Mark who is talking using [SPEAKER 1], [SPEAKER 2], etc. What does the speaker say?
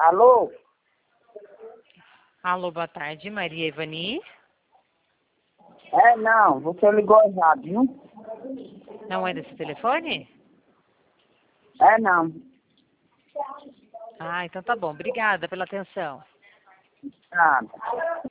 [SPEAKER 1] Alô?
[SPEAKER 2] Alô, boa tarde, Maria Ivani.
[SPEAKER 1] Não, você ligou errado, viu?
[SPEAKER 2] Não é desse telefone?
[SPEAKER 1] Não.
[SPEAKER 2] Ah, então tá bom. Obrigada pela atenção.
[SPEAKER 1] Nada.